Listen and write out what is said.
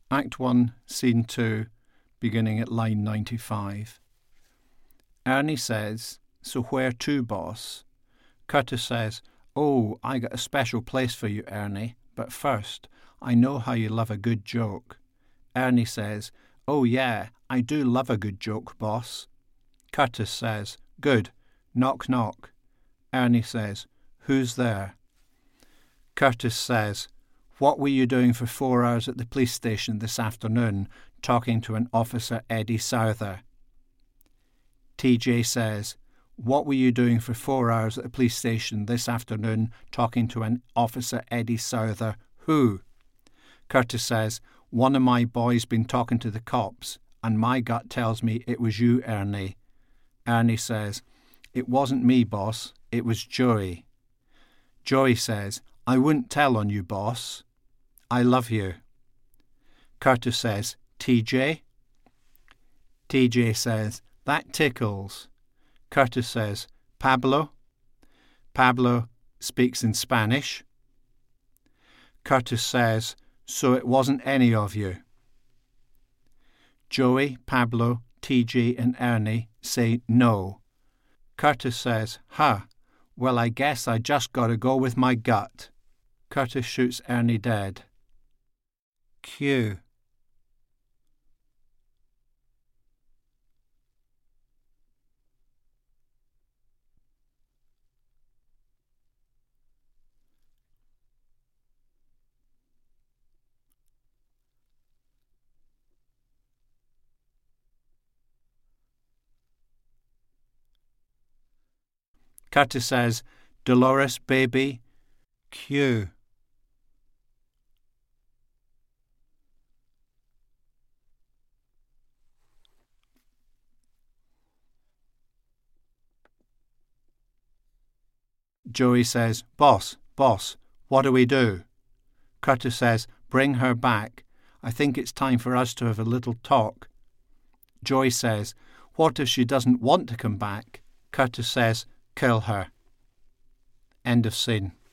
Act 1, Scene 2, beginning at line 95. Ernie says, "So where to, boss?" Curtis says, "Oh, I got a special place for you, Ernie, but first, I know how you love a good joke." Ernie says, "Oh yeah, I do love a good joke, boss." Curtis says, "Good. Knock, knock." Ernie says, "Who's there?" Curtis says, "What were you doing for 4 hours at the police station this afternoon, talking to an Officer Eddie Souther?" TJ says, "What were you doing for 4 hours at the police station this afternoon, talking to an Officer Eddie Souther? Who?" Curtis says, "One of my boys been talking to the cops, and my gut tells me it was you, Ernie." Ernie says, "It wasn't me, boss. It was Joey." Joey says, "I wouldn't tell on you, boss. I love you." Curtis says, "TJ?" TJ says, "That tickles." Curtis says, "Pablo?" Pablo speaks in Spanish. Curtis says, "So it wasn't any of you." Joey, Pablo, TJ and Ernie say no. Curtis says, well, I guess I just gotta go with my gut." Curtis shoots Ernie dead. Cue. Curtis says, "Dolores, baby." Cue. Joey says, boss, what do we do?" Curtis says, "Bring her back. I think it's time for us to have a little talk." Joey says, "What if she doesn't want to come back?" Curtis says, "Kill her." End of scene.